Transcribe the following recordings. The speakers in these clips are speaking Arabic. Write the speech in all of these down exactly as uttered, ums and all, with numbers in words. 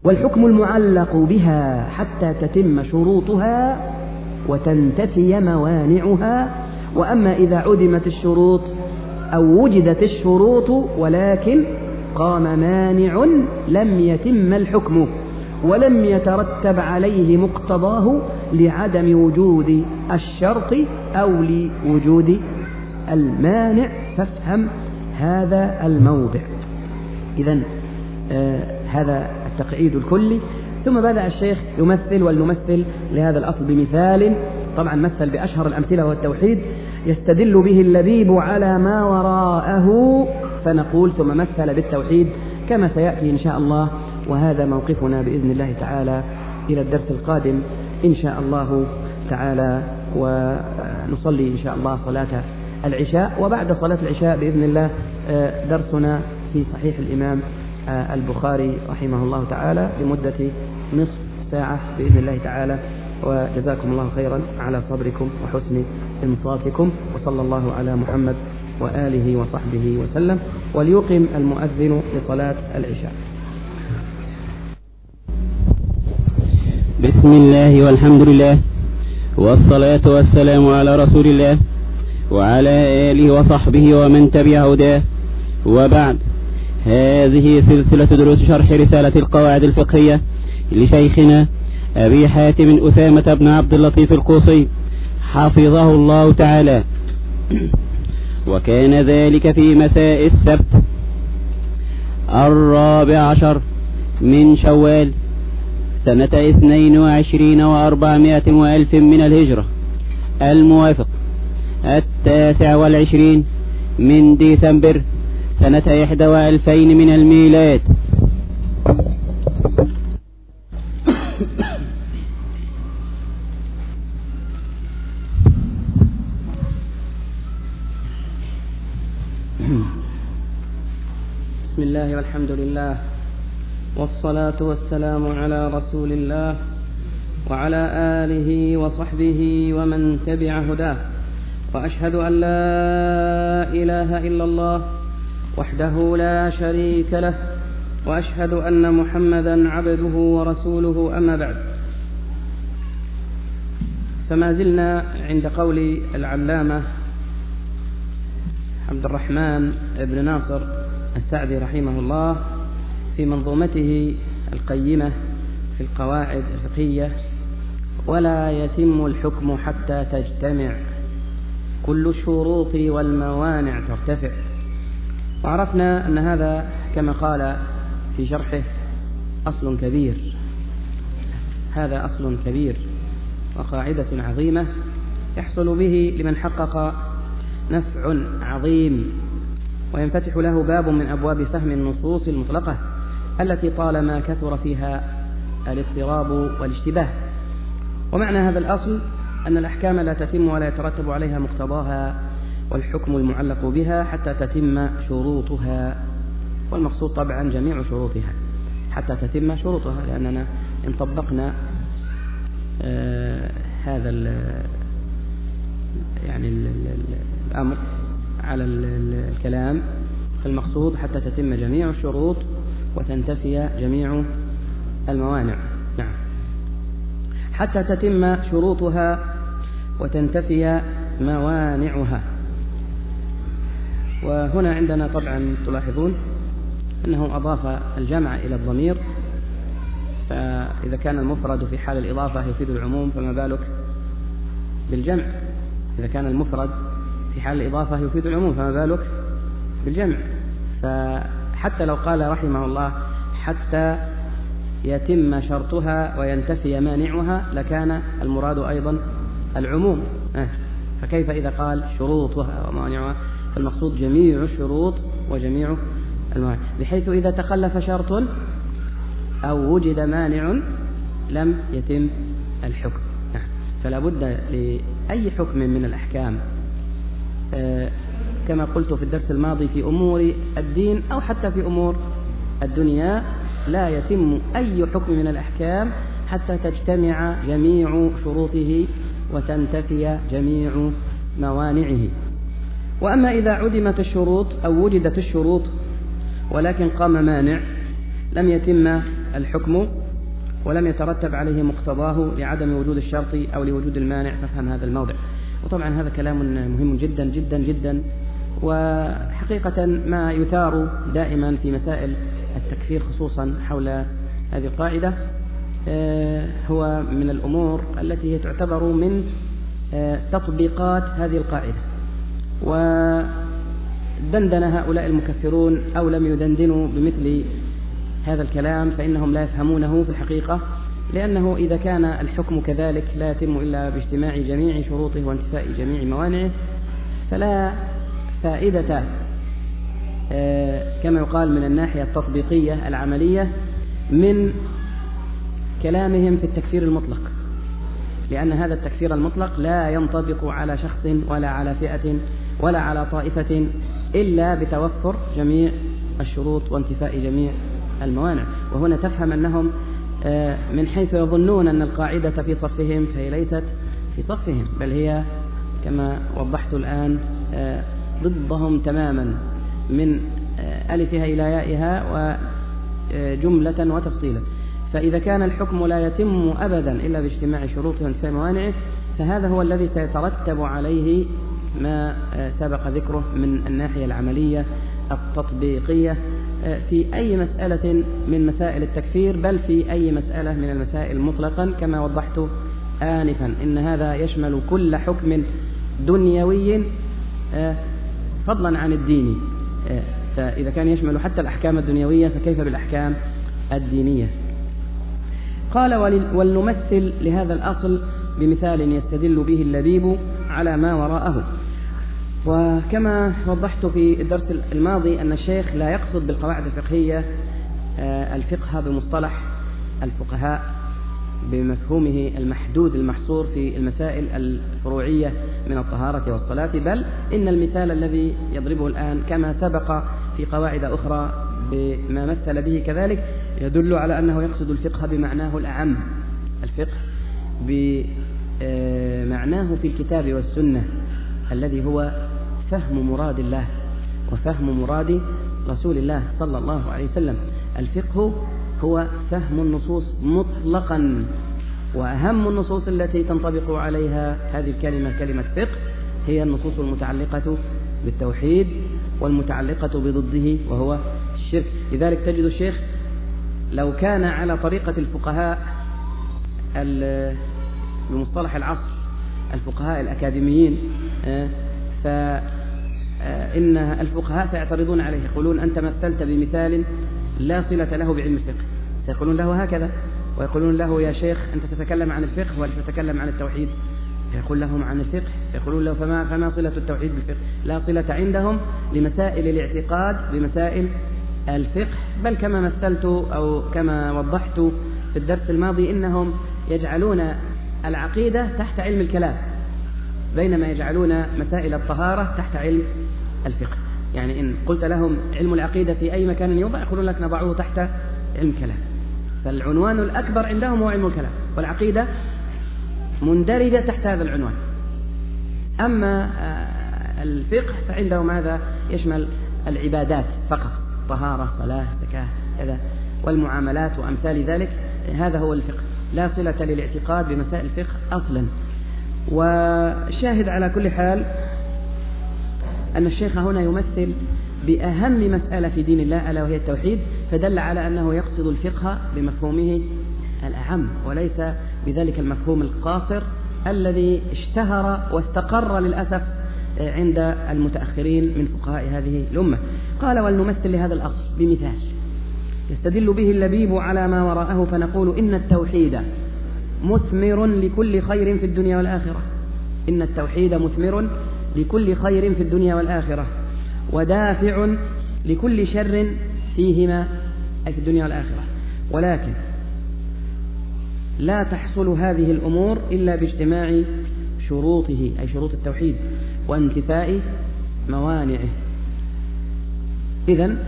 والحكم المعلق بها حتى تتم شروطها وتنتفي موانعها. وأما إذا عدمت الشروط أو وجدت الشروط ولكن قام مانع لم يتم الحكم ولم يترتب عليه مقتضاه لعدم وجود الشرط أو لوجود المانع، فافهم هذا الموضع. إذن آه هذا التقعيد الكلي. ثم بدأ الشيخ يمثل، ولنمثل لهذا الأصل بمثال. طبعا مثل بأشهر الأمثلة والتوحيد يستدل به اللبيب على ما وراءه، فنقول ثم مثل بالتوحيد كما سيأتي إن شاء الله. وهذا موقفنا بإذن الله تعالى إلى الدرس القادم إن شاء الله تعالى، ونصلي إن شاء الله صلاة العشاء، وبعد صلاة العشاء بإذن الله درسنا في صحيح الإمام البخاري رحمه الله تعالى لمدة نصف ساعة بإذن الله تعالى. وجزاكم الله خيرا على صبركم وحسن إنصاتكم، وصلى الله على محمد وآله وصحبه وسلم. وليقم المؤذن لصلاة العشاء. بسم الله والحمد لله والصلاة والسلام على رسول الله وعلى آله وصحبه ومن تبع هداه، وبعد. هذه سلسلة دروس شرح رسالة القواعد الفقهية لشيخنا أبي حاتم أسامة بن عبد اللطيف القوصي حفظه الله تعالى، وكان ذلك في مساء السبت الرابع عشر من شوال سنة اثنين وعشرين وأربعمائة وألف من الهجرة، الموافق التاسع والعشرين من ديسمبر سنة إحدى وألفين من الميلاد. بسم الله والحمد لله والصلاة والسلام على رسول الله وعلى آله وصحبه ومن تبع هداه، وأشهد أن لا إله إلا الله وحده لا شريك له، وأشهد أن محمدا عبده ورسوله. أما بعد، فما زلنا عند قول العلامة عبد الرحمن بن ناصر السعدي رحمه الله في منظومته القيمة في القواعد الفقهية: ولا يتم الحكم حتى تجتمع كل الشروط والموانع ترتفع. وعرفنا أن هذا كما قال في شرحه أصل كبير، هذا أصل كبير وقاعدة عظيمة يحصل به لمن حقق نفع عظيم، وينفتح له باب من أبواب فهم النصوص المطلقة التي طالما كثر فيها الاضطراب والاشتباه. ومعنى هذا الأصل أن الأحكام لا تتم ولا يترتب عليها مقتضاها، والحكم المعلق بها حتى تتم شروطها، والمقصود طبعا جميع شروطها حتى تتم شروطها، لأننا إن طبقنا آه هذا ال يعني ال ال الأمر على ال الكلام، فالمقصود حتى تتم جميع الشروط وتنتفي جميع الموانع. نعم، حتى تتم شروطها وتنتفي موانعها. وهنا عندنا طبعا تلاحظون أنه أضاف الجمع إلى الضمير، فإذا كان المفرد في حال الإضافة يفيد العموم فما بالك بالجمع. إذا كان المفرد في حال الإضافة يفيد العموم فما بالك بالجمع. فحتى لو قال رحمه الله حتى يتم شرطها وينتفي مانعها لكان المراد أيضا العموم. فكيف إذا قال شروطها ومانعها؟ فالمقصود جميع الشروط وجميع الموانع، بحيث إذا تخلف شرط أو وجد مانع لم يتم الحكم. فلا بد لأي حكم من الأحكام كما قلت في الدرس الماضي في أمور الدين أو حتى في أمور الدنيا، لا يتم أي حكم من الأحكام حتى تجتمع جميع شروطه وتنتفي جميع موانعه. وأما إذا عدمت الشروط أو وجدت الشروط ولكن قام مانع لم يتم الحكم ولم يترتب عليه مقتضاه لعدم وجود الشرط أو لوجود المانع فافهم هذا الموضع. وطبعا هذا كلام مهم جدا جدا جدا، وحقيقة ما يثار دائما في مسائل التكفير خصوصا حول هذه القاعدة هو من الأمور التي هي تعتبر من تطبيقات هذه القاعدة. ودندن هؤلاء المكفرون أو لم يدندنوا بمثل هذا الكلام فإنهم لا يفهمونه في الحقيقة، لأنه إذا كان الحكم كذلك لا يتم إلا باجتماع جميع شروطه وانتفاء جميع موانعه فلا فائدة كما يقال من الناحية التطبيقية العملية من كلامهم في التكفير المطلق، لأن هذا التكفير المطلق لا ينطبق على شخص ولا على فئة ولا على طائفة إلا بتوفر جميع الشروط وانتفاء جميع الموانع. وهنا تفهم أنهم من حيث يظنون أن القاعدة في صفهم فهي ليست في صفهم، بل هي كما وضحت الآن ضدهم تماما من ألفها إلى يائها وجملة وتفصيلا. فإذا كان الحكم لا يتم أبدا إلا باجتماع شروطه وانتفاء موانعه فهذا هو الذي سيترتب عليه ما سبق ذكره من الناحية العملية التطبيقية في أي مسألة من مسائل التكفير، بل في أي مسألة من المسائل مطلقا كما وضحت آنفا. إن هذا يشمل كل حكم دنيوي فضلا عن الديني، فإذا كان يشمل حتى الأحكام الدنيوية فكيف بالأحكام الدينية؟ قال ولنمثل لهذا الأصل بمثال يستدل به اللبيب على ما وراءه. وكما وضحت في الدرس الماضي أن الشيخ لا يقصد بالقواعد الفقهية الفقه بمصطلح الفقهاء بمفهومه المحدود المحصور في المسائل الفروعية من الطهارة والصلاة، بل إن المثال الذي يضربه الآن كما سبق في قواعد أخرى بما مثل به كذلك يدل على أنه يقصد الفقه بمعناه الأعم، الفقه بمعناه في الكتاب والسنة الذي هو فهم مراد الله وفهم مراد رسول الله صلى الله عليه وسلم. الفقه هو فهم النصوص مطلقا، وأهم النصوص التي تنطبق عليها هذه الكلمة كلمة فقه هي النصوص المتعلقة بالتوحيد والمتعلقة بضده وهو الشرك. لذلك تجد الشيخ لو كان على طريقة الفقهاء بمصطلح العصر الفقهاء الأكاديميين فإن الفقهاء سيعترضون عليه، يقولون أنت مثلت بمثال لا صلة له بعلم الفقه، سيقولون له هكذا ويقولون له يا شيخ أنت تتكلم عن الفقه ولا تتكلم عن التوحيد؟ يقول لهم عن الفقه، يقولون له فما, فما صلة التوحيد بالفقه؟ لا صلة عندهم لمسائل الاعتقاد بمسائل الفقه، بل كما مثلت أو كما وضحت في الدرس الماضي إنهم يجعلون العقيدة تحت علم الكلام بينما يجعلون مسائل الطهارة تحت علم الفقه. يعني إن قلت لهم علم العقيدة في أي مكان يوضع يقولون لك نضعه تحت علم الكلام، فالعنوان الأكبر عندهم هو علم الكلام والعقيدة مندرجة تحت هذا العنوان. أما الفقه فعندهم هذا يشمل العبادات فقط، طهارة صلاة زكاة كذا والمعاملات وأمثال ذلك، هذا هو الفقه، لا صلة للاعتقاد بمسائل الفقه أصلا. والشاهد على كل حال أن الشيخ هنا يمثل بأهم مسألة في دين الله ألا وهي التوحيد، فدل على أنه يقصد الفقه بمفهومه الأعم وليس بذلك المفهوم القاصر الذي اشتهر واستقر للأسف عند المتأخرين من فقهاء هذه الأمة. قال ولنمثل لهذا الأصل بمثال يستدل به اللبيب على ما وراءه فنقول إن التوحيد مثمر لكل خير في الدنيا والآخرة، إن التوحيد مثمر لكل خير في الدنيا والآخرة ودافع لكل شر فيهما أي في الدنيا والآخرة، ولكن لا تحصل هذه الأمور إلا باجتماع شروطه أي شروط التوحيد وانتفاء موانعه. إذن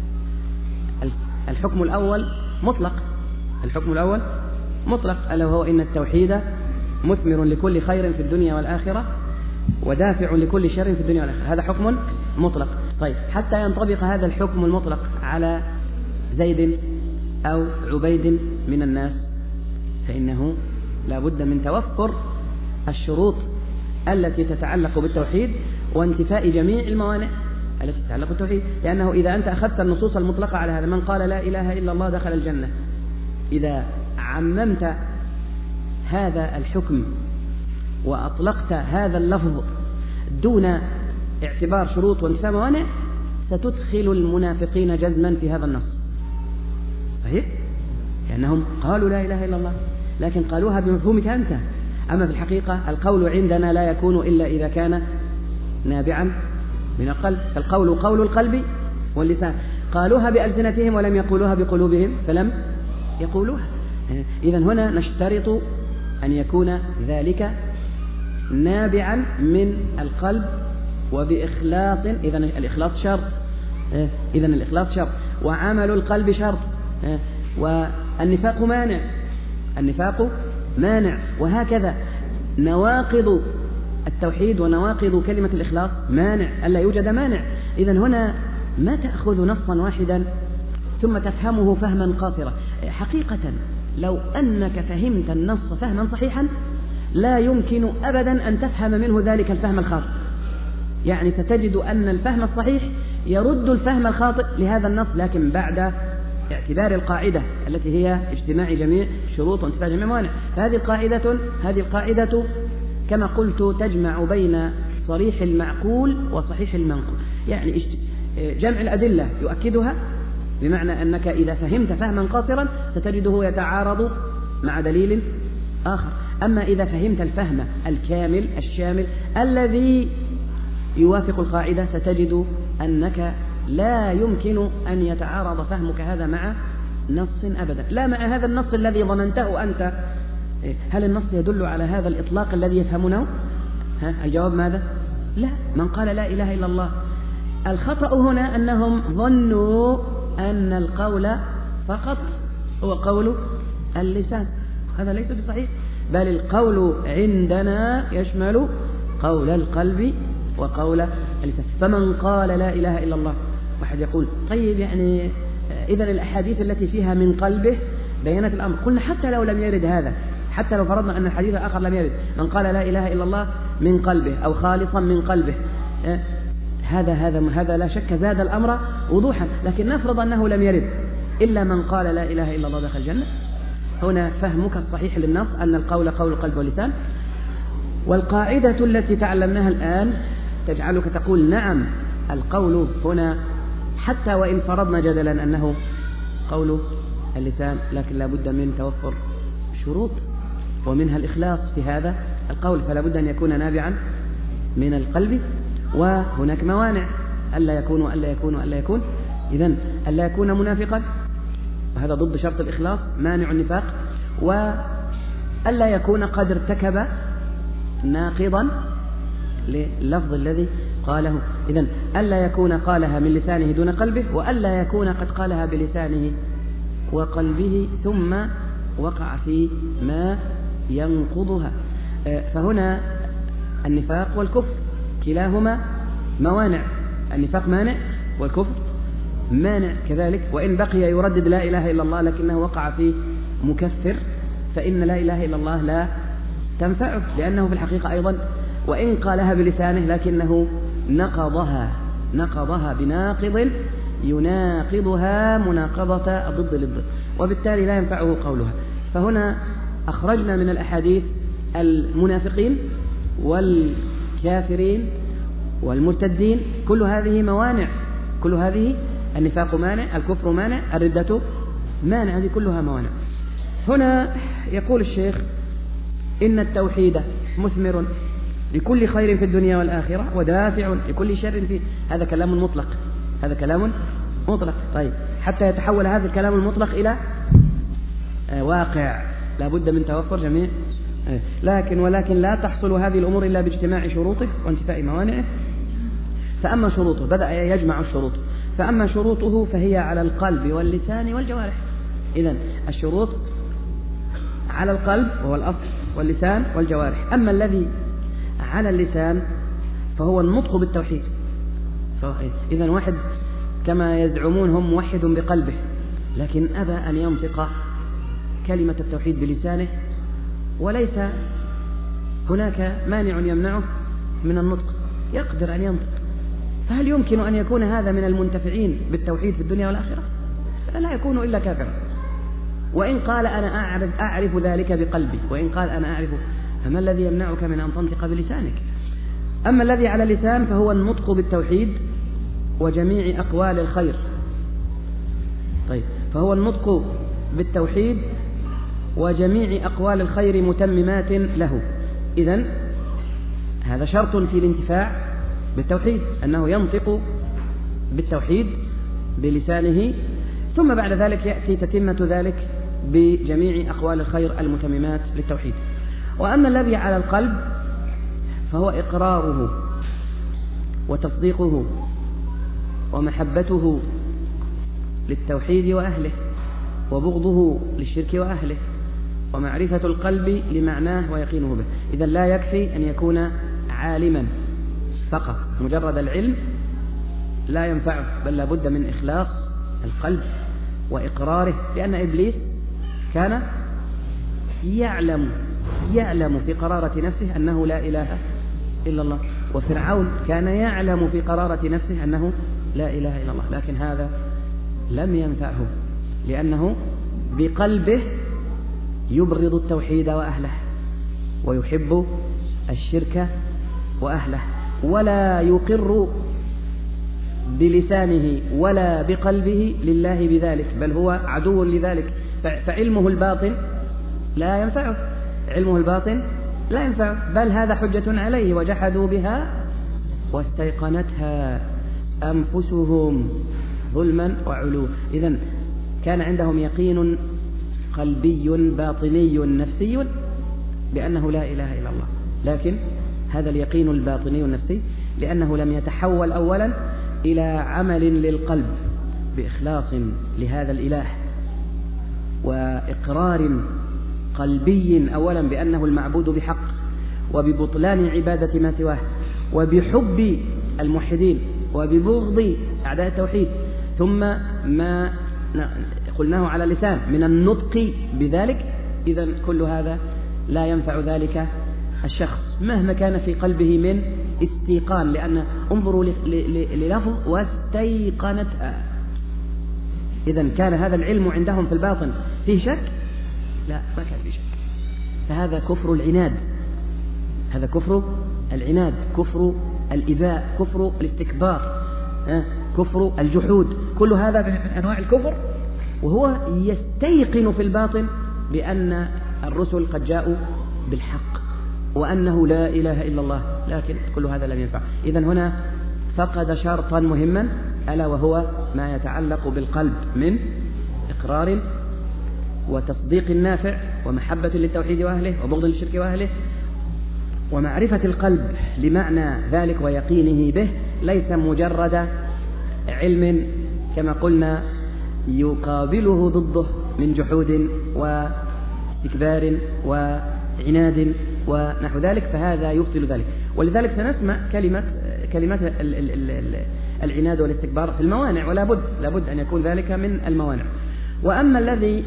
الحكم الأول مطلق، الحكم الأول مطلق ألا وهو إن التوحيد مثمر لكل خير في الدنيا والآخرة ودافع لكل شر في الدنيا والآخرة، هذا حكم مطلق. طيب حتى ينطبق هذا الحكم المطلق على زيد أو عبيد من الناس، فإنه لا بد من توفر الشروط التي تتعلق بالتوحيد وانتفاء جميع الموانع التي تتعلق بالتوحيد. لأنه إذا أنت أخذت النصوص المطلقة على هذا، من قال لا إله إلا الله دخل الجنة، إذا عممت هذا الحكم وأطلقت هذا اللفظ دون اعتبار شروط وانتفاء موانع، ستدخل المنافقين جزما في هذا النص. صحيح؟ لأنهم قالوا لا إله إلا الله، لكن قالوها بمفهومك أنت. أما في الحقيقة القول عندنا لا يكون إلا إذا كان نابعا من القلب، فالقول قول القلب واللسان. قالوها بألسنتهم ولم يقولوها بقلوبهم فلم يقولوها. إذن هنا نشترط أن يكون ذلك نابعا من القلب وبإخلاص. إذن الإخلاص شرط، إذن الإخلاص شرط، وعمل القلب شرط، والنفاق مانع، النفاق مانع، وهكذا نواقض التوحيد ونواقض كلمة الإخلاص مانع، ألا يوجد مانع. إذن هنا ما تأخذ نصا واحدا ثم تفهمه فهما قاصرا. حقيقة لو أنك فهمت النص فهما صحيحا لا يمكن أبدا أن تفهم منه ذلك الفهم الخاطئ. يعني ستجد أن الفهم الصحيح يرد الفهم الخاطئ لهذا النص، لكن بعد اعتبار القاعدة التي هي اجتماع جميع شروط وانتفاء جميع موانع. فهذه القاعدة هذه القاعدة كما قلت تجمع بين صريح المعقول وصحيح المنقول. يعني جمع الأدلة يؤكدها، بمعنى أنك إذا فهمت فهما قاصرا ستجده يتعارض مع دليل آخر. أما إذا فهمت الفهم الكامل الشامل الذي يوافق القاعدة ستجد أنك لا يمكن أن يتعارض فهمك هذا مع نص أبدا، لا مع هذا النص الذي ظننته أنت. هل النص يدل على هذا الإطلاق الذي يفهمونه؟ ها الجواب ماذا؟ لا. من قال لا إله إلا الله، الخطأ هنا أنهم ظنوا أن القول فقط هو قول اللسان، هذا ليس بصحيح، بل القول عندنا يشمل قول القلب وقول اللسان. فمن قال لا إله إلا الله، واحد يقول طيب يعني إذن الأحاديث التي فيها من قلبه بينت الأمر. قلنا حتى لو لم يرد هذا، حتى لو فرضنا أن الحديث الآخر لم يرد، من قال لا إله إلا الله من قلبه أو خالصا من قلبه، هذا هذا هذا لا شك زاد الأمر وضوحا. لكن نفرض أنه لم يرد إلا من قال لا إله إلا الله دخل الجنة. هنا فهمك الصحيح للنص أن القول قول القلب واللسان. والقاعدة التي تعلمناها الآن تجعلك تقول نعم القول هنا حتى وإن فرضنا جدلا أنه قول اللسان، لكن لا بد من توفر شروط ومنها الإخلاص في هذا القول، فلا بد أن يكون نابعا من القلب. وهناك موانع، ألا يكون وألا يكون وألا يكون. إذن ألا يكون منافقا، وهذا ضد شرط الإخلاص مانع النفاق، وألا يكون قد ارتكب ناقضا لللفظ الذي قاله. إذن ألا يكون قالها من لسانه دون قلبه، وألا يكون قد قالها بلسانه وقلبه ثم وقع في ما ينقضها. فهنا النفاق والكفر كلاهما موانع، النفاق مانع والكفر مانع كذلك. وإن بقي يردد لا إله إلا الله لكنه وقع في مكفر، فإن لا إله إلا الله لا تنفعه، لأنه في الحقيقة أيضا وإن قالها بلسانه لكنه نقضها نقضها بناقض يناقضها مناقضة الضد للضد، وبالتالي لا ينفعه قولها. فهنا أخرجنا من الأحاديث المنافقين والكافرين والمرتدين، كل هذه موانع، كل هذه النفاق مانع، الكفر مانع، الردة مانع، هذه كلها موانع. هنا يقول الشيخ إن التوحيد مثمر لكل خير في الدنيا والآخرة ودافع لكل شر فيه. هذا كلام مطلق، هذا كلام مطلق. طيب حتى يتحول هذا الكلام المطلق إلى واقع لا بد من توفر جميع، لكن ولكن لا تحصل هذه الأمور إلا باجتماع شروطه وانتفاء موانعه. فأما شروطه، بدأ يجمع الشروط، فأما شروطه فهي على القلب واللسان والجوارح. إذن الشروط على القلب وهو الأصل واللسان والجوارح. أما الذي على اللسان فهو النطق بالتوحيد. إذن واحد كما يزعمون هم موحد بقلبه لكن أبى أن ينطق كلمة التوحيد بلسانه، وليس هناك مانع يمنعه من النطق، يقدر أن ينطق. فهل يمكن أن يكون هذا من المنتفعين بالتوحيد في الدنيا والآخرة؟ لا يكون إلا كافرا. وإن قال أنا أعرف, أعرف ذلك بقلبي، وإن قال أنا أعرف، فما الذي يمنعك من أن تنطق بلسانك؟ أما الذي على اللسان فهو النطق بالتوحيد وجميع أقوال الخير. طيب، فهو النطق بالتوحيد وجميع أقوال الخير متممات له. إذن هذا شرط في الانتفاع بالتوحيد، أنه ينطق بالتوحيد بلسانه، ثم بعد ذلك يأتي تتمة ذلك بجميع أقوال الخير المتممات للتوحيد. وأما الذي على القلب فهو إقراره وتصديقه ومحبته للتوحيد وأهله، وبغضه للشرك وأهله، ومعرفة القلب لمعناه ويقينه به. إذن لا يكفي أن يكون عالما فقط، مجرد العلم لا ينفعه، بل لابد من إخلاص القلب وإقراره، لأن إبليس كان يعلم يعلم في قرارة نفسه أنه لا إله إلا الله، وفرعون كان يعلم في قرارة نفسه أنه لا إله إلا الله، لكن هذا لم ينفعه، لأنه بقلبه يبغض التوحيد وأهله ويحب الشرك وأهله، ولا يقر بلسانه ولا بقلبه لله بذلك، بل هو عدو لذلك. فعلمه الباطن لا ينفعه، علمه الباطن لا ينفعه، بل هذا حجة عليه. وجحدوا بها واستيقنتها أنفسهم ظلما وعلوا. إذن كان عندهم يقين قلبي باطني نفسي بأنه لا إله إلا الله، لكن هذا اليقين الباطني النفسي لأنه لم يتحول أولا إلى عمل للقلب بإخلاص لهذا الإله، وإقرار قلبي أولا بأنه المعبود بحق، وببطلان عبادة ما سواه، وبحب الموحدين، وببغض أعداء التوحيد، ثم ما قلناه على اللسان من النطق بذلك. إذن كل هذا لا ينفع ذلك الشخص مهما كان في قلبه من استيقان، لأن انظروا للفظ واستيقنتها. إذن كان هذا العلم عندهم في الباطن فيه شك؟ لا، ما كان فيه شك. فهذا كفر العناد، هذا كفر العناد، كفر الإباء، كفر الاستكبار، كفر الجحود، كل هذا من أنواع الكفر، وهو يستيقن في الباطن بأن الرسل قد جاءوا بالحق وأنه لا إله إلا الله، لكن كل هذا لم ينفع. إذن هنا فقد شرطا مهما، ألا وهو ما يتعلق بالقلب من إقرار وتصديق نافع ومحبة للتوحيد وأهله وبغض للشرك وأهله، ومعرفة القلب لمعنى ذلك ويقينه به، ليس مجرد علم كما قلنا يقابله ضده من جحود واستكبار وعناد ونحو ذلك، فهذا يبطل ذلك. ولذلك سنسمع كلمة كلمات العناد والاستكبار في الموانع، ولا بد لابد أن يكون ذلك من الموانع. وأما الذي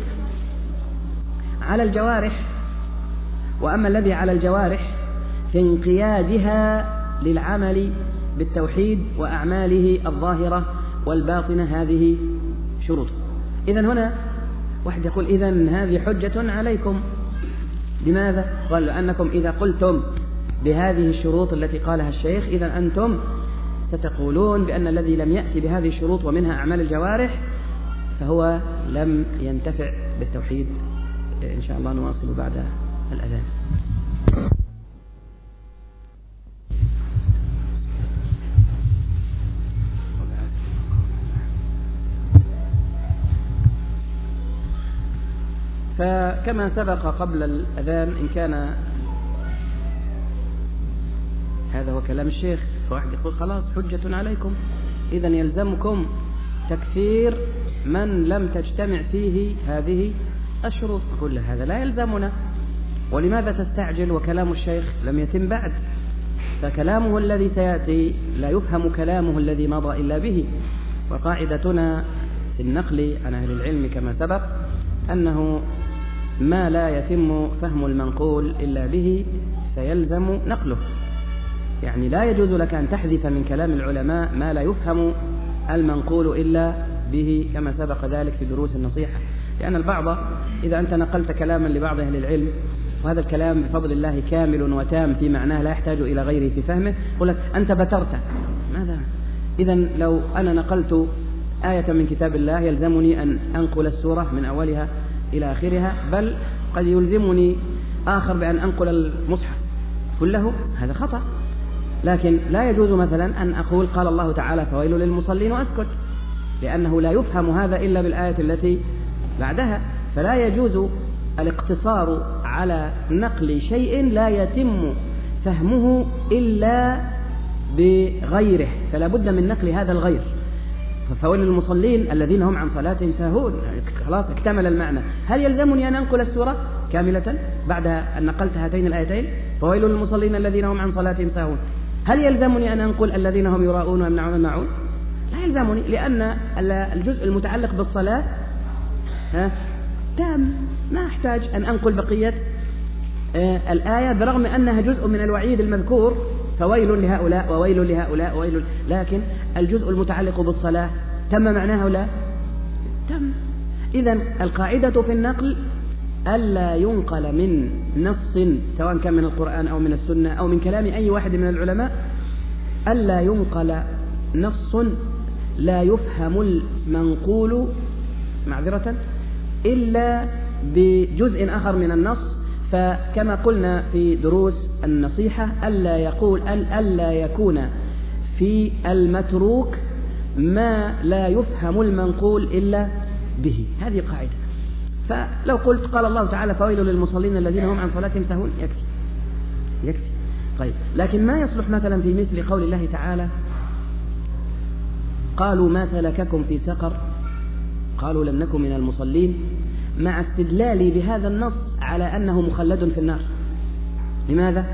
على الجوارح وأما الذي على الجوارح في انقيادها للعمل بالتوحيد وأعماله الظاهرة والباطنة، هذه شروط. إذن هنا واحد يقول إذن هذه حجة عليكم، لماذا؟ قال لأنكم إذا قلتم بهذه الشروط التي قالها الشيخ، إذن أنتم ستقولون بأن الذي لم يأتي بهذه الشروط ومنها أعمال الجوارح فهو لم ينتفع بالتوحيد. إن شاء الله نواصل بعد الأذان. فكما سبق قبل الأذان، إن كان هذا هو كلام الشيخ، فواحد يقول خلاص حجة عليكم، إذن يلزمكم تكفير من لم تجتمع فيه هذه الشروط. أقول له هذا لا يلزمنا، ولماذا تستعجل وكلام الشيخ لم يتم بعد؟ فكلامه الذي سيأتي لا يفهم كلامه الذي مضى إلا به. وقاعدتنا في النقل عن أهل العلم كما سبق أنه ما لا يتم فهم المنقول إلا به فيلزم نقله، يعني لا يجوز لك أن تحذف من كلام العلماء ما لا يفهم المنقول إلا به كما سبق ذلك في دروس النصيحة. لأن البعض إذا أنت نقلت كلاما لبعض أهل العلم وهذا الكلام بفضل الله كامل وتام في معناه لا يحتاج إلى غيره في فهمه، يقول لك أنت بترت. ماذا؟ إذن لو أنا نقلت آية من كتاب الله يلزمني أن أنقل السورة من أولها إلى آخرها، بل قد يلزمني آخر بأن أنقل المصحف كله، هذا خطأ. لكن لا يجوز مثلا أن أقول قال الله تعالى فويل للمصلين وأسكت، لأنه لا يفهم هذا إلا بالآية التي بعدها. فلا يجوز الاقتصار على نقل شيء لا يتم فهمه إلا بغيره، فلا بد من نقل هذا الغير. فويل للمصلين الذين هم عن صلاتهم ساهون، خلاص اكتمل المعنى. هل يلزمني أن أنقل السورة كاملة بعد أن نقلت هاتين الآيتين فويل للمصلين الذين هم عن صلاتهم ساهون؟ هل يلزمني أن أنقل الذين هم يراؤون ويمنعون الماعون؟ لا يلزمني، لأن الجزء المتعلق بالصلاة ها تام، ما أحتاج أن أنقل بقية آه الآية، برغم أنها جزء من الوعيد المذكور فويل لهؤلاء وويل لهؤلاء وويل، لكن الجزء المتعلق بالصلاة تم معناه لا تم. إذن القاعدة في النقل ألا ينقل من نص سواء كان من القرآن أو من السنة أو من كلام أي واحد من العلماء، ألا ينقل نص لا يفهم المنقول معذرة إلا بجزء آخر من النص. فكما قلنا في دروس النصيحة ألا يقول ألا يكون في المتروك ما لا يفهم المنقول إلا به، هذه قاعدة. فلو قلت قال الله تعالى فويل للمصلين الذين هم عن صلاتهم ساهون يكفي يكفي طيب. لكن ما يصلح مثلا في مثل قول الله تعالى قالوا ما سلككم في سقر قالوا لم نكن من المصلين، مع استدلالي بهذا النص على أنه مخلد في النار. لماذا؟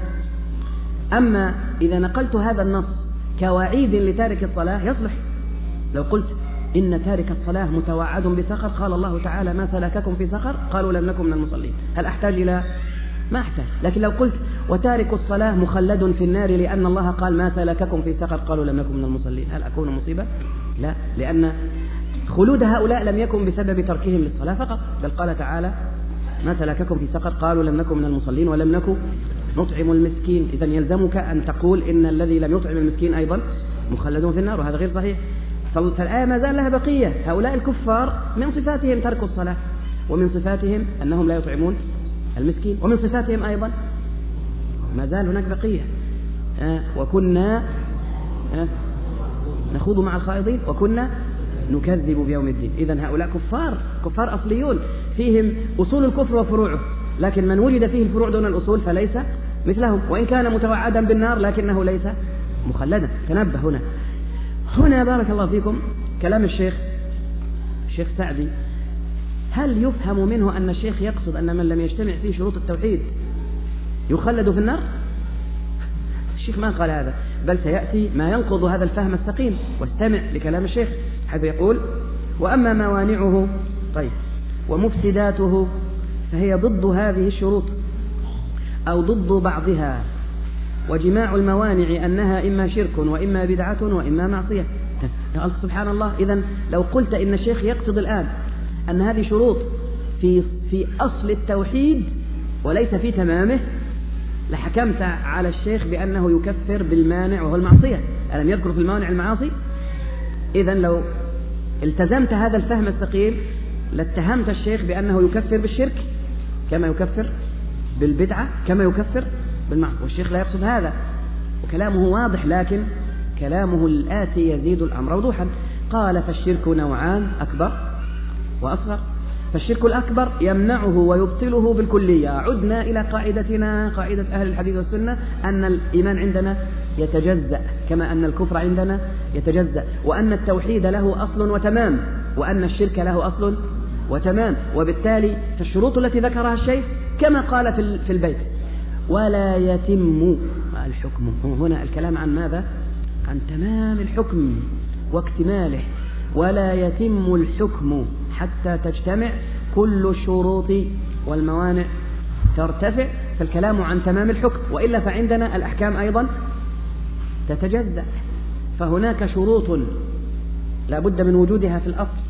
أما إذا نقلت هذا النص كوعيد لتارك الصلاة يصلح. لو قلت إن تارك الصلاة متوعد بسقر قال الله تعالى ما سلككم في سقر قالوا لم نكن من المصلين، هل أحتاج إلى؟ ما أحتاج. لكن لو قلت وتارك الصلاة مخلد في النار لأن الله قال ما سلككم في سقر قالوا لم نكن من المصلين، هل أكون مصيبة؟ لا، لأن خلود هؤلاء لم يكن بسبب تركهم للصلاة فقط، بل قال تعالى ما سلككم في سقر قالوا لم نكن من المصلين ولم نكن نطعم المسكين. إذن يلزمك أن تقول إن الذي لم يطعم المسكين أيضا مخلدون في النار، وهذا غير صحيح. فالآية ما زال لها بقية. هؤلاء الكفار من صفاتهم ترك الصلاة، ومن صفاتهم أنهم لا يطعمون المسكين، ومن صفاتهم أيضا ما زال هناك بقية آه وكنا آه نخوض مع الخائضين وكنا نكذب بيوم الدين. إذن هؤلاء كفار كفار أصليون فيهم أصول الكفر وفروعه، لكن من وجد فيه الفروع دون الأصول فليس مثلهم، وإن كان متوعدا بالنار لكنه ليس مخلدا. تنبه هنا هنا بارك الله فيكم كلام الشيخ الشيخ سعدي، هل يفهم منه أن الشيخ يقصد أن من لم يجتمع فيه شروط التوحيد يخلد في النار؟ الشيخ ما قال هذا، بل سيأتي ما ينقض هذا الفهم السقيم. واستمع لكلام الشيخ حيث يقول وأما موانعه طيب ومفسداته فهي ضد هذه الشروط أو ضد بعضها، وجماع الموانع أنها إما شرك وإما بدعة وإما معصية. سبحان الله. إذن لو قلت إن الشيخ يقصد الآن أن هذه شروط في في أصل التوحيد وليس في تمامه لحكمت على الشيخ بأنه يكفر بالمانع وهو المعصية. ألم يذكر في الموانع المعاصي؟ إذن لو التزمت هذا الفهم السقيم لاتهمت الشيخ بأنه يكفر بالشرك كما يكفر بالبدعة كما يكفر بالمعصية، والشيخ لا يقصد هذا، وكلامه واضح. لكن كلامه الآتي يزيد الأمر وضوحا. قال فالشرك نوعان أكبر وأصغر. فالشرك الأكبر يمنعه ويبطله بالكلية. عدنا إلى قاعدتنا قاعدة أهل الحديث والسنة أن الإيمان عندنا يتجزأ كما أن الكفر عندنا يتجزأ، وأن التوحيد له أصل وتمام، وأن الشرك له أصل وتمام. وبالتالي فالشروط التي ذكرها الشيخ كما قال في البيت ولا يتم الحكم. هنا الكلام عن ماذا؟ عن تمام الحكم واكتماله ولا يتم الحكم حتى تجتمع كل الشروط والموانع ترتفع، فالكلام عن تمام الحكم، وإلا فعندنا الأحكام أيضا تتجزأ. فهناك شروط لا بد من وجودها في الأصل،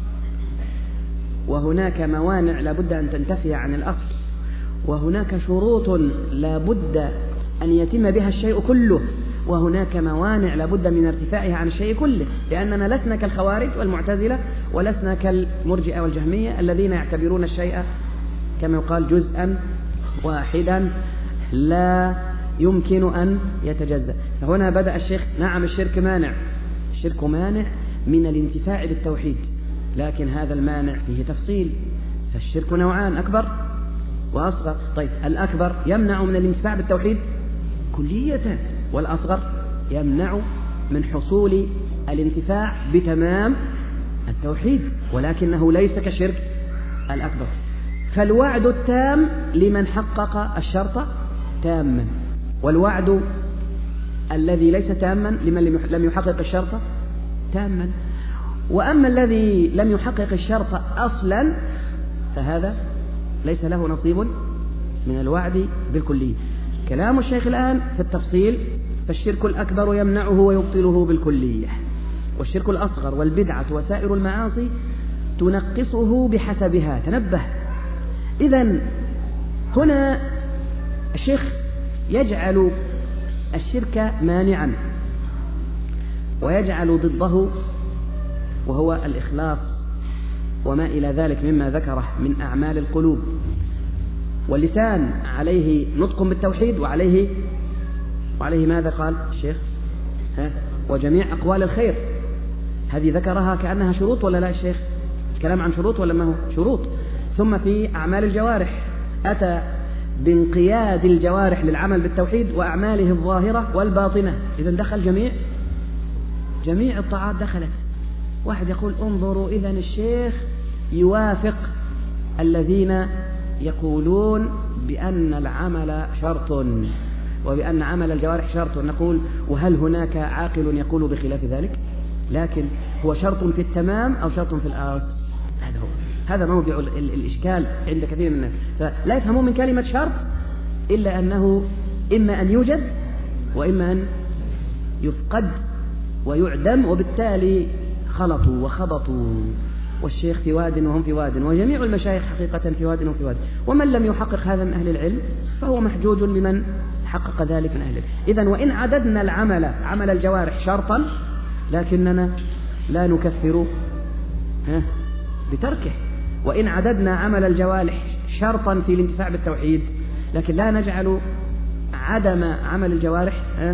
وهناك موانع لا بد أن تنتفي عن الأصل، وهناك شروط لا بد أن يتم بها الشيء كله، وهناك موانع لا بد من ارتفاعها عن الشيء كله، لأننا لسنا كالخوارج والمعتزلة، ولسنا كالمرجئة والجهمية الذين يعتبرون الشيء كما يقال جزءا واحدا لا يمكن أن يتجزأ. فهنا بدأ الشيخ: نعم الشرك مانع، الشرك مانع من الانتفاع بالتوحيد، لكن هذا المانع فيه تفصيل، فالشرك نوعان: أكبر وأصغر. طيب الأكبر يمنع من الانتفاع بالتوحيد كلية، والأصغر يمنع من حصول الانتفاع بتمام التوحيد، ولكنه ليس كشرك الأكبر. فالوعد التام لمن حقق الشرط تاما، والوعد الذي ليس تاما لمن لم يحقق الشرط تاما. وأما الذي لم يحقق الشرط أصلا فهذا ليس له نصيب من الوعد بالكلية. كلام الشيخ الآن في التفصيل: فالشرك الأكبر يمنعه ويبطله بالكلية، والشرك الأصغر والبدعة وسائر المعاصي تنقصه بحسبها. تنبه، إذن هنا الشيخ يجعل الشرك مانعا، ويجعل ضده وهو الإخلاص وما إلى ذلك مما ذكره من أعمال القلوب. واللسان عليه نطق بالتوحيد، وعليه وعليه ماذا قال الشيخ؟ ها؟ وجميع أقوال الخير، هذه ذكرها كأنها شروط ولا لا الشيخ؟ الكلام عن شروط ولا ما هو شروط؟ ثم في أعمال الجوارح أتى بانقياد الجوارح للعمل بالتوحيد وأعماله الظاهرة والباطنة، إذن دخل جميع جميع الطاعات دخلت. واحد يقول: انظروا، إذن الشيخ يوافق الذين يقولون بأن العمل شرط وبأن عمل الجوارح شرط. نقول: وهل هناك عاقل يقول بخلاف ذلك؟ لكن هو شرط في التمام أو شرط في الأصل؟ هذا هو هذا موضع الإشكال عند كثير من الناس، فلا يفهمون من كلمة شرط إلا أنه إما أن يوجد وإما أن يفقد ويعدم، وبالتالي خلطوا وخبطوا، والشيخ في واد وهم في واد، وجميع المشايخ حقيقة في واد وهم في واد. ومن لم يحقق هذا من أهل العلم فهو محجوج لمن حقق ذلك من أهل العلم. إذن وإن عددنا العمل عمل الجوارح شرطا، لكننا لا نكفر بتركه. وإن عددنا عمل الجوارح شرطا في الانتفاع بالتوحيد، لكن لا نجعل عدم عمل الجوارح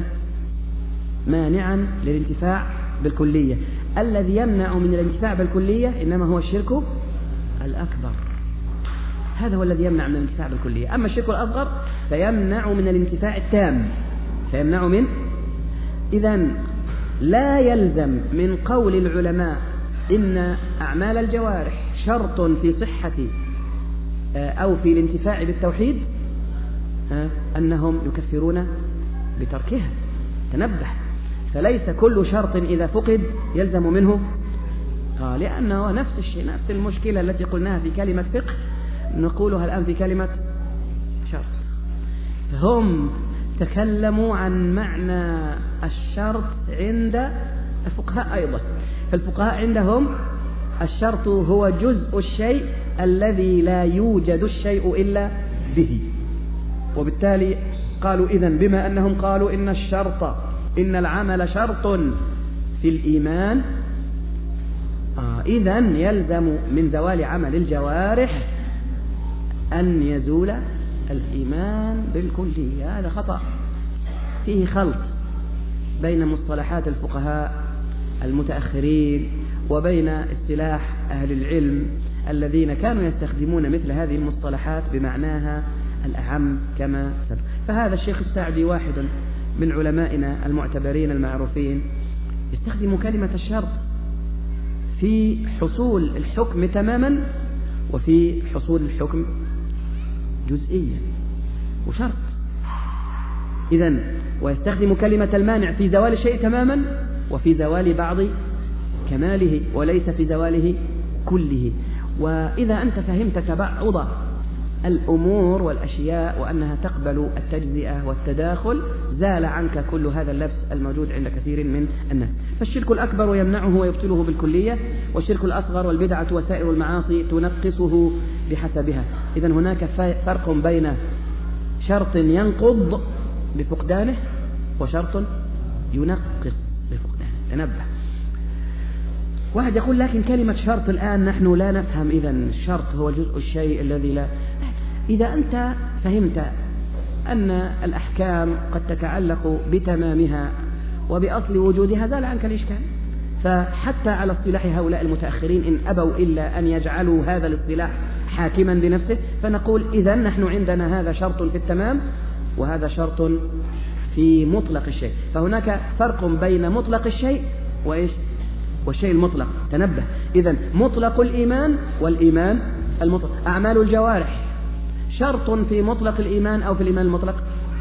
مانعا للانتفاع بالكلية. الذي يمنع من الانتفاع بالكلية إنما هو الشرك الأكبر، هذا هو الذي يمنع من الانتفاع بالكلية. أما الشرك الأصغر فيمنع من الانتفاع التام، فيمنع من. إذن لا يلزم من قول العلماء إن أعمال الجوارح شرط في صحة أو في الانتفاع بالتوحيد أنهم يكفرون بتركها. تنبه، فليس كل شرط إذا فقد يلزم منه، لأنه نفس الشيء، نفس المشكلة التي قلناها في كلمة فقه نقولها الآن في كلمة شرط. هم تكلموا عن معنى الشرط عند الفقهاء أيضا، فالفقهاء عندهم الشرط هو جزء الشيء الذي لا يوجد الشيء إلا به، وبالتالي قالوا إذن بما أنهم قالوا إن الشرط إن العمل شرط في الإيمان، آه إذن يلزم من زوال عمل الجوارح أن يزول الإيمان بالكلية. هذا خطأ، فيه خلط بين مصطلحات الفقهاء المتأخرين وبين اصطلاح أهل العلم الذين كانوا يستخدمون مثل هذه المصطلحات بمعناها الأعم كما سبق. فهذا الشيخ السعدي واحد من علمائنا المعتبرين المعروفين يستخدم كلمة الشرط في حصول الحكم تماما وفي حصول الحكم جزئيا وشرط. إذن ويستخدم كلمة المانع في زوال الشيء تماما وفي زوال بعض كماله وليس في زواله كله. وإذا أنت فهمت تبعض الأمور والأشياء وأنها تقبل التجزئة والتداخل زال عنك كل هذا اللبس الموجود عند كثير من الناس. فالشرك الأكبر يمنعه ويبطله بالكلية، والشرك الأصغر والبدعة وسائر المعاصي تنقصه بحسبها. إذن هناك فرق بين شرط ينقض بفقدانه وشرط ينقص بفقدانه. تنبه. واحد يقول لكن كلمة شرط الآن نحن لا نفهم، إذن الشرط هو جزء الشيء الذي لا. إذا أنت فهمت أن الأحكام قد تتعلق بتمامها وبأصل وجودها زال عنك الإشكال. فحتى على اصطلاح هؤلاء المتأخرين إن أبوا إلا أن يجعلوا هذا الاصطلاح حاكما بنفسه، فنقول إذن نحن عندنا هذا شرط في التمام وهذا شرط في مطلق الشيء. فهناك فرق بين مطلق الشيء وإيش؟ والشيء المطلق. تنبه. إذن مطلق الإيمان والإيمان المطلق. أعمال الجوارح شرط في مطلق الإيمان أو في الإيمان المطلق؟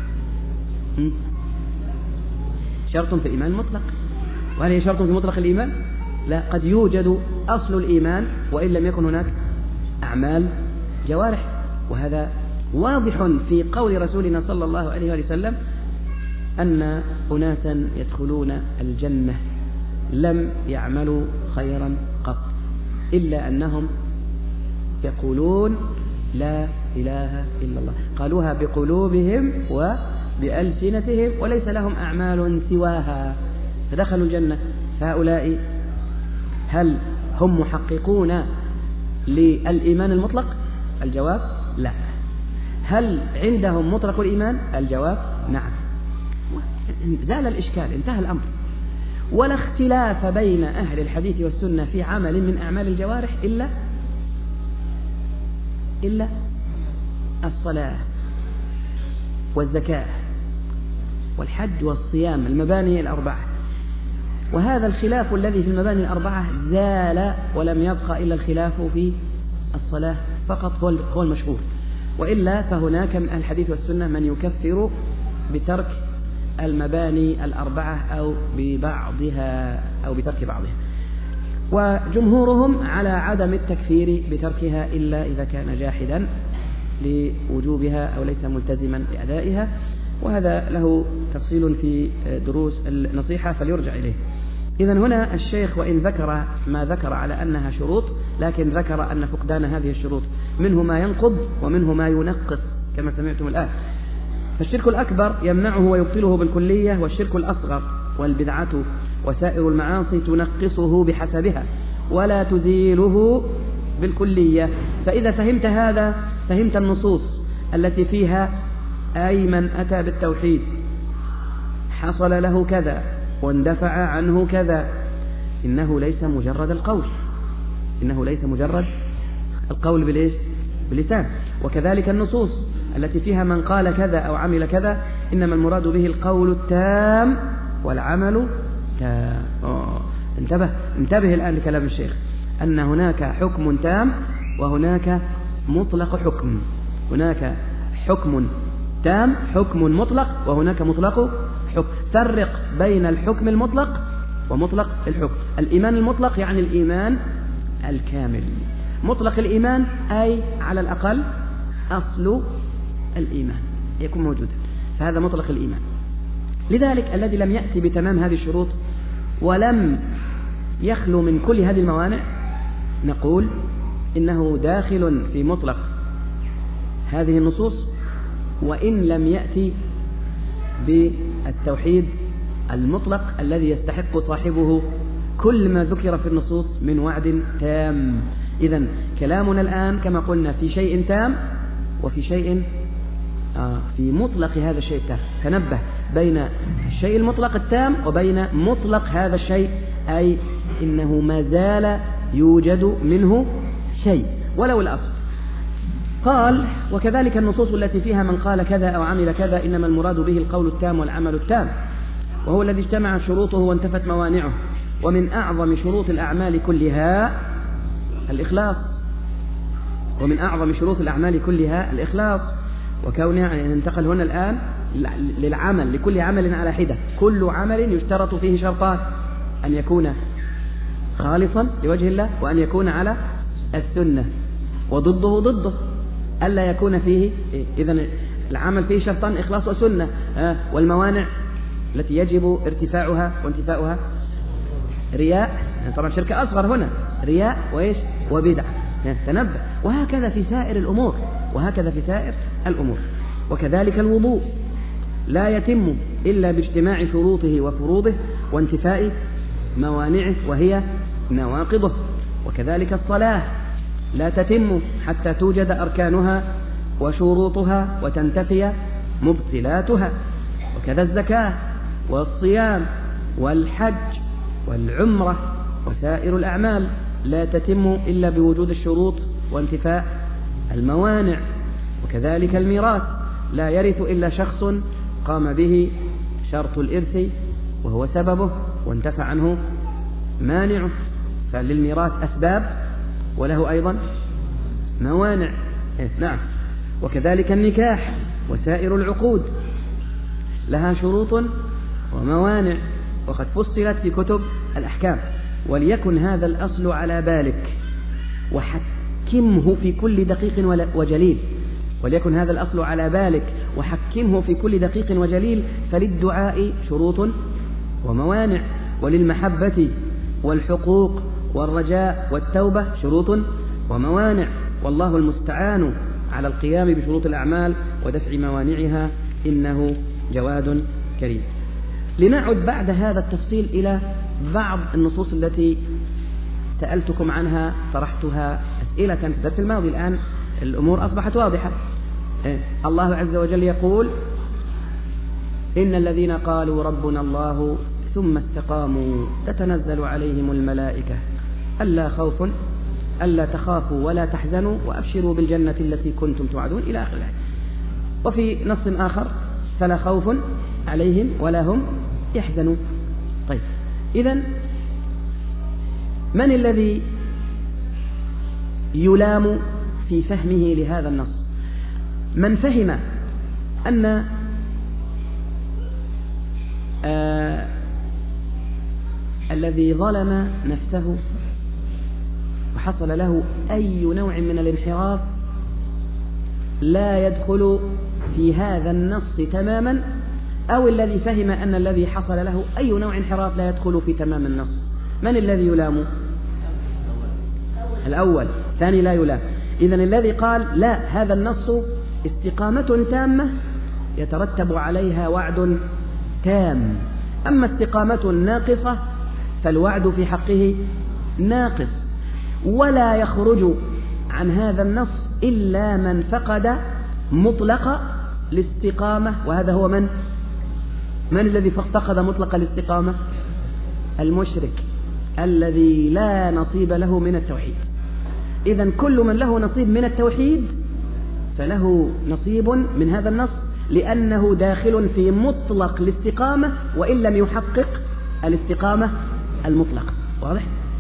شرط في الإيمان المطلق. وهل هي شرط في مطلق الإيمان؟ لا، قد يوجد أصل الإيمان وإن لم يكن هناك أعمال جوارح. وهذا واضح في قول رسولنا صلى الله عليه وسلم أن أناسا يدخلون الجنة لم يعملوا خيرا قط إلا أنهم يقولون لا إله إلا الله، قالوها بقلوبهم وبألسنتهم وليس لهم أعمال سواها فدخلوا الجنة. فهؤلاء هل هم محققون للإيمان المطلق؟ الجواب لا. هل عندهم مطلق الإيمان؟ الجواب نعم. زال الإشكال، انتهى الأمر. ولا اختلاف بين أهل الحديث والسنة في عمل من أعمال الجوارح إلا إلا الصلاة والزكاة والحج والصيام، المباني الأربعة. وهذا الخلاف الذي في المباني الأربعة زال ولم يبقى إلا الخلاف في الصلاة فقط هو المشهور. وإلا فهناك من الحديث والسنة من يكفر بترك المباني الأربعة أو ببعضها أو بترك بعضها، وجمهورهم على عدم التكفير بتركها إلا إذا كان جاحدا لوجوبها أو ليس ملتزما لأدائها. وهذا له تفصيل في دروس النصيحة فليرجع إليه. إذن هنا الشيخ وإن ذكر ما ذكر على أنها شروط، لكن ذكر أن فقدان هذه الشروط منه ما ينقض ومنه ما ينقص كما سمعتم الآن. فالشرك الأكبر يمنعه ويبطله بالكلية، والشرك الأصغر والبدعة وسائر المعاصي تنقصه بحسبها ولا تزيله بالكلية. فإذا فهمت هذا فهمت النصوص التي فيها أي من أتى بالتوحيد حصل له كذا واندفع عنه كذا، إنه ليس مجرد القول، إنه ليس مجرد القول بالإيش؟ باللسان. وكذلك النصوص التي فيها من قال كذا أو عمل كذا إنما المراد به القول التام والعمل تام. أوه. انتبه انتبه الآن لكلام الشيخ أن هناك حكم تام وهناك مطلق حكم. هناك حكم تام حكم مطلق وهناك مطلق حكم. فرق بين الحكم المطلق ومطلق الحكم. الإيمان المطلق يعني الإيمان الكامل. مطلق الإيمان أي على الأقل أصل الإيمان يكون موجودا، فهذا مطلق الإيمان. لذلك الذي لم يأتي بتمام هذه الشروط ولم يخلو من كل هذه الموانع نقول إنه داخل في مطلق هذه النصوص وإن لم يأتي بالتوحيد المطلق الذي يستحق صاحبه كل ما ذكر في النصوص من وعد تام. إذن كلامنا الآن كما قلنا في شيء تام وفي شيء آه في مطلق هذا الشيء التام. تنبه بين الشيء المطلق التام وبين مطلق هذا الشيء، أي إنه ما زال يوجد منه شيء ولو الأصل. قال وكذلك النصوص التي فيها من قال كذا أو عمل كذا إنما المراد به القول التام والعمل التام، وهو الذي اجتمعت شروطه وانتفت موانعه. ومن أعظم شروط الأعمال كلها الإخلاص، ومن أعظم شروط الأعمال كلها الإخلاص. وكونها يعني ننتقل هنا الآن للعمل، لكل عمل على حدة. كل عمل يشترط فيه شرطان: أن يكون خالصا لوجه الله، وأن يكون على السنة، وضده ضده ألا يكون فيه إيه؟ إذن العمل فيه شرطان إخلاص وسنة. آه والموانع التي يجب ارتفاعها وانتفاؤها رياء، طبعا شركة أصغر هنا، رياء وإيش وبدع. آه تنبه. وهكذا في سائر الأمور، وهكذا في سائر الأمور. وكذلك الوضوء لا يتم إلا باجتماع شروطه وفروضه وانتفاء موانعه وهي نواقضه. وكذلك الصلاة لا تتم حتى توجد أركانها وشروطها وتنتفي مبطلاتها. وكذا الزكاة والصيام والحج والعمرة وسائر الأعمال لا تتم إلا بوجود الشروط وانتفاء الموانع. وكذلك الميراث لا يرث إلا شخص قام به شرط الإرث وهو سببه وانتفى عنه مانعه. فللميراث أسباب وله أيضا موانع. نعم. وكذلك النكاح وسائر العقود لها شروط وموانع، وقد فصلت في كتب الأحكام. وليكن هذا الأصل على بالك وحكمه في كل دقيق وجليل. وليكن هذا الأصل على بالك وحكمه في كل دقيق وجليل. فللدعاء شروط وموانع، وللمحبة والحقوق والرجاء والتوبة شروط وموانع. والله المستعان على القيام بشروط الأعمال ودفع موانعها، إنه جواد كريم. لنعد بعد هذا التفصيل إلى بعض النصوص التي سألتكم عنها، طرحتها أسئلة في الدرس الماضي. الآن الأمور أصبحت واضحة. الله عز وجل يقول: إن الذين قالوا ربنا الله ثم استقاموا تتنزل عليهم الملائكة ألا خوف ألا تخافوا ولا تحزنوا وأبشروا بالجنة التي كنتم توعدون إلى آخر الآية. وفي نص آخر: فلا خوف عليهم ولا هم يحزنون. طيب، إذن من الذي يلام في فهمه لهذا النص؟ من فهم أن آه الذي ظلم نفسه وحصل له أي نوع من الانحراف لا يدخل في هذا النص تماما، أو الذي فهم أن الذي حصل له أي نوع انحراف لا يدخل في تمام النص. من الذي يلام؟ الأول. ثاني لا يلام. إذن الذي قال لا، هذا النص استقامة تامة يترتب عليها وعد تام، أما استقامة ناقصة فالوعد في حقه ناقص. ولا يخرج عن هذا النص إلا من فقد مطلق الاستقامة. وهذا هو من؟ من الذي فقد مطلق الاستقامة؟ المشرك الذي لا نصيب له من التوحيد. إذن كل من له نصيب من التوحيد فله نصيب من هذا النص، لأنه داخل في مطلق الاستقامة وإن لم يحقق الاستقامة المطلقة. واضح؟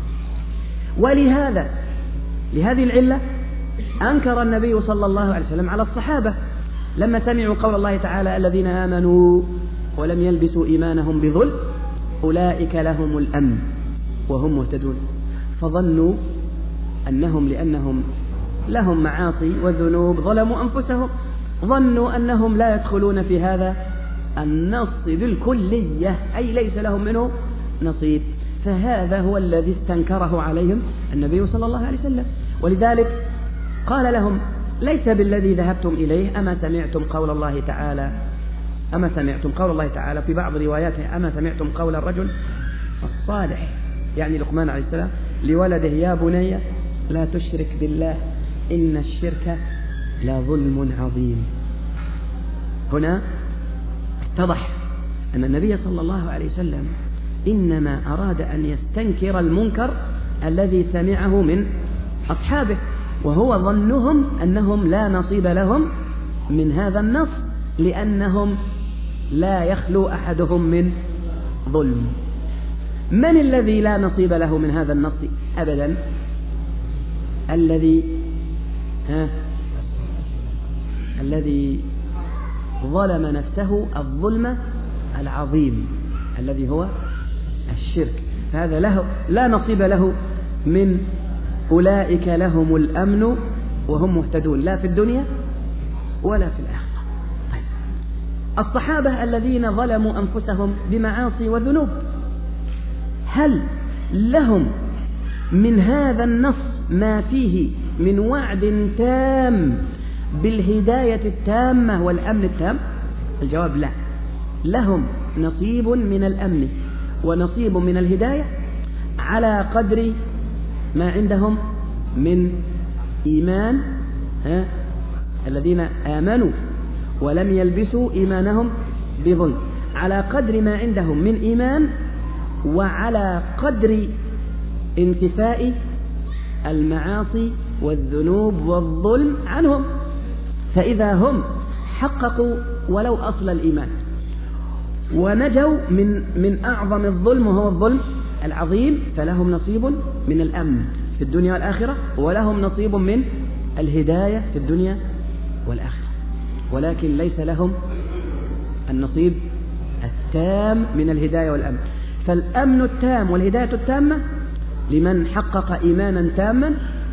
ولهذا لهذه العلة أنكر النبي صلى الله عليه وسلم على الصحابة لما سمعوا قول الله تعالى: الذين آمنوا ولم يلبسوا إيمانهم بظلم أولئك لهم الأمن وهم مهتدون. فظنوا أنهم لأنهم لهم معاصي وذنوب ظلموا أنفسهم، ظنوا أنهم لا يدخلون في هذا النص بالكلية، أي ليس لهم منه نصيب. فهذا هو الذي استنكره عليهم النبي صلى الله عليه وسلم. ولذلك قال لهم: ليس بالذي ذهبتم إليه. أما سمعتم قول الله تعالى أما سمعتم قول الله تعالى في بعض رواياته: أما سمعتم قول الرجل الصالح، يعني لقمان عليه السلام، لولده: يا بني لا تشرك بالله إن الشرك لظلم عظيم. هنا اتضح أن النبي صلى الله عليه وسلم إنما أراد أن يستنكر المنكر الذي سمعه من أصحابه، وهو ظنهم أنهم لا نصيب لهم من هذا النص، لأنهم لا يخلو أحدهم من ظلم. من الذي لا نصيب له من هذا النص أبدا؟ الذي ها الذي ظلم نفسه الظلم العظيم الذي هو الشرك. فهذا له لا نصيب له من أولئك لهم الأمن وهم مهتدون لا في الدنيا ولا في الآخرة. طيب. الصحابة الذين ظلموا أنفسهم بمعاصي وذنوب، هل لهم من هذا النص ما فيه من وعد تام بالهداية التامة والأمن التام؟ الجواب لا. لهم نصيب من الأمن ونصيب من الهداية على قدر ما عندهم من إيمان، ها الذين آمنوا ولم يلبسوا إيمانهم بظلم، على قدر ما عندهم من إيمان وعلى قدر انتفاء المعاصي والذنوب والظلم عنهم. فإذا هم حققوا ولو أصل الإيمان ونجوا من من أعظم الظلم وهو الظلم العظيم، فلهم نصيب من الأمن في الدنيا والآخرة، ولهم نصيب من الهداية في الدنيا والآخرة، ولكن ليس لهم النصيب التام من الهداية والأمن. فالأمن التام والهداية التامة لمن حقق إيمانا تاما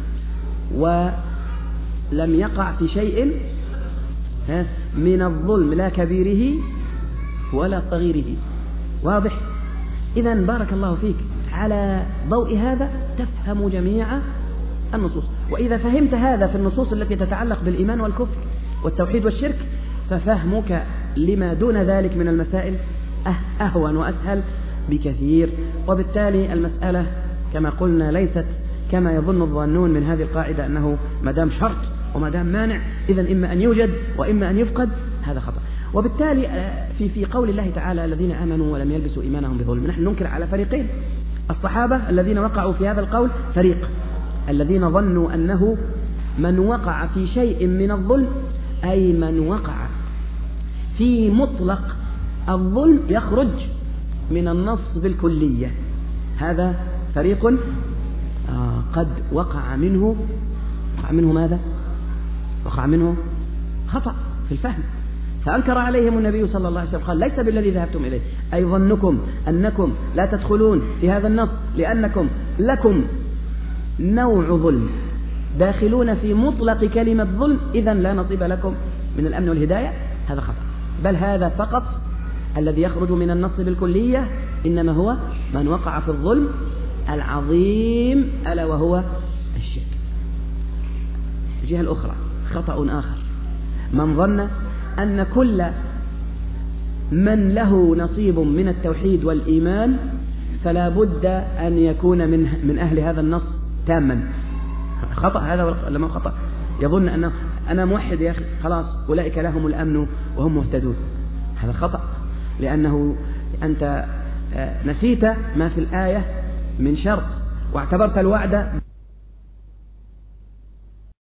ولم يقع في شيء من الظلم لا كبيره ولا صغيره. واضح؟ إذن بارك الله فيك، على ضوء هذا تفهم جميع النصوص. وإذا فهمت هذا في النصوص التي تتعلق بالإيمان والكفر والتوحيد والشرك، ففهمك لما دون ذلك من المسائل أهون وأسهل بكثير. وبالتالي المسألة كما قلنا ليست كما يظن الظانون من هذه القاعدة أنه مدام شرط ومدام مانع إذن إما أن يوجد وإما أن يفقد، هذا خطأ. وبالتالي في في قول الله تعالى الذين آمنوا ولم يلبسوا إيمانهم بظلم، نحن ننكر على فريقين. الصحابة الذين وقعوا في هذا القول فريق الذين ظنوا أنه من وقع في شيء من الظلم، أي من وقع في مطلق الظلم، يخرج من النص بالكلية. هذا فريق آه قد وقع منه وقع منه ماذا؟ وقع منه خطأ في الفهم، فأنكر عليهم النبي صلى الله عليه وسلم، قال ليس بالذي ذهبتم إليه، أي ظنكم أنكم لا تدخلون في هذا النص لأنكم لكم نوع ظلم داخلون في مطلق كلمة ظلم، إذن لا نصيب لكم من الأمن والهداية، هذا خطأ. بل هذا فقط الذي يخرج من النص بالكلية إنما هو من وقع في الظلم العظيم ألا وهو الشرك. الجهة الأخرى خطأ آخر، من ظن أن كل من له نصيب من التوحيد والإيمان فلا بد أن يكون من من أهل هذا النص تاما. خطأ هذا ولا ما خطأ؟ يظن أنه أنا موحد يا أخي خلاص أولئك لهم الأمن وهم مهتدون، هذا خطأ، لأنه أنت نسيت ما في الآية من شرط واعتبرت الوعد